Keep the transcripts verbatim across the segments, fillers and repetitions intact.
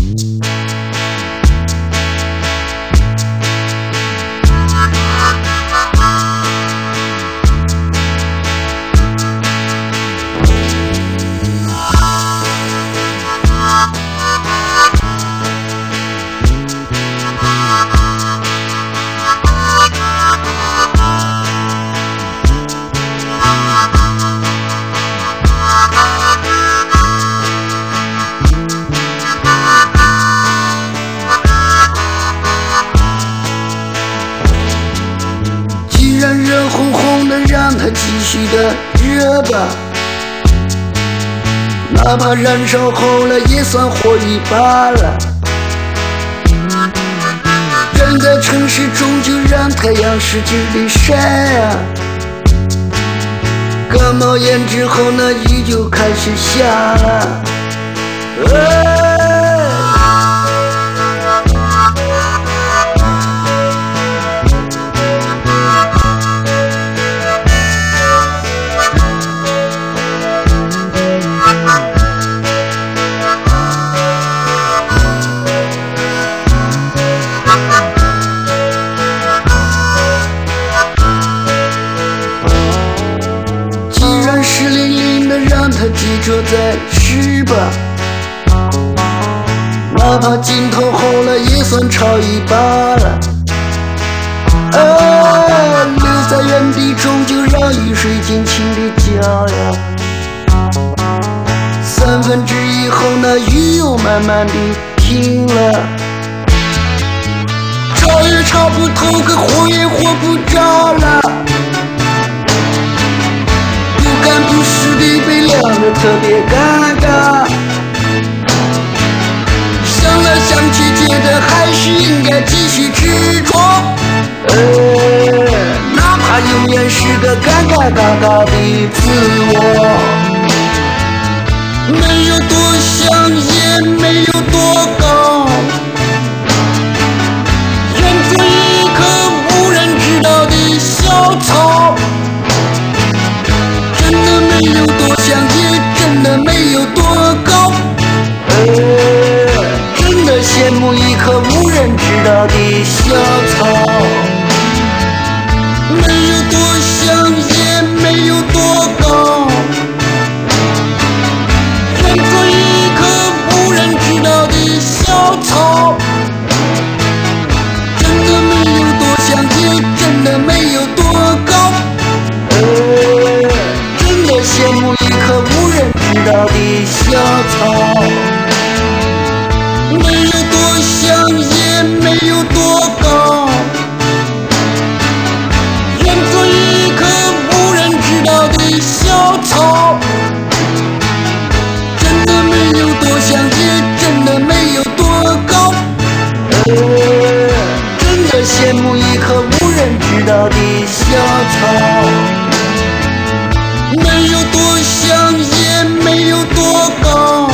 热烘烘的，让它继续的热吧，哪怕燃烧后了，也算活一把了。人在城市中，就让太阳使劲地晒啊，隔冒烟之后呢，雨就开始下了。哎让它记着再试吧，哪怕镜头后了，也算超一把了。啊，留在原地中，就让雨水尽情地浇呀。三分之一后呢，雨又慢慢地停了。炒也炒不透，可火也火不着了。不干不湿的被晾得特别尴尬，想来想去，觉得还是应该继续执着。呃，哪怕永远是个尴尬尬尬的自我，没有多想，也没有多高，愿做一棵无人知道的小草。真的没有多想，也真的没有多高，呃，真的羡慕一棵无人知道的小草。没有多想，也没有多高，愿做一棵无人知道的小草。真的没有多想，也真的没有多高，呃羡慕一棵无人知道的小草。没有多想，也没有多高，愿做一棵无人知道的小草。真的没有多想，也真的没有多高，呃，真的羡慕一棵无人知道的小草。没有多想，也没有多高，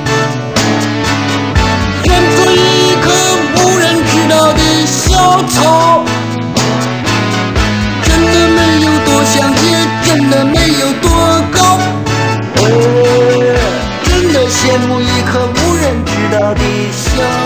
愿做一棵无人知道的小草。真的没有多想，也真的没有多高，呃，真的羡慕一棵无人知道的小草。